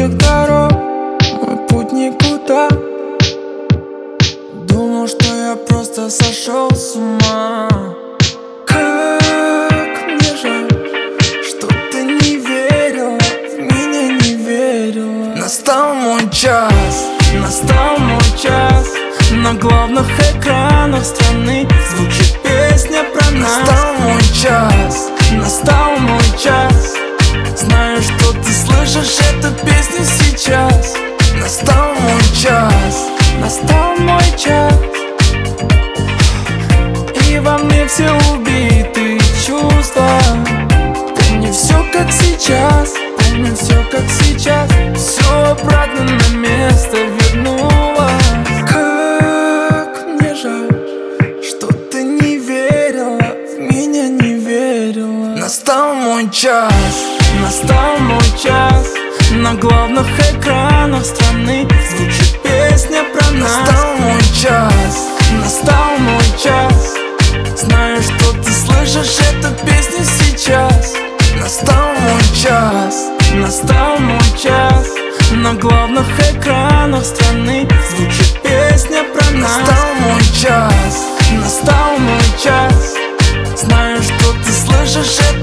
далеких дорог мой путь никуда. Думал, что я просто сошел с ума. Как мне жаль, что ты не верила, в меня не верила. Настал мой час, настал мой час. На главных экранах страны звучит песня про нас. Настал мой час, настал мой час. Знаю, что ты слышишь эту песню сейчас. Настал мой час, настал мой час. И во мне все убитые чувства. Помню все как сейчас, помню все как сейчас. Все обратно на место вернулось. Как мне жаль, что ты не верила, в меня не верила. Настал мой час, настал мой час. На главных экранах страны звучит песня про нас. Настал мой час, настал мой час. Знаю, что ты слышишь эту песню сейчас. Настал мой час, настал мой час. На главных экранах страны звучит песня про нас. Настал мой час, настал мой час. Знаю, что ты слышишь эту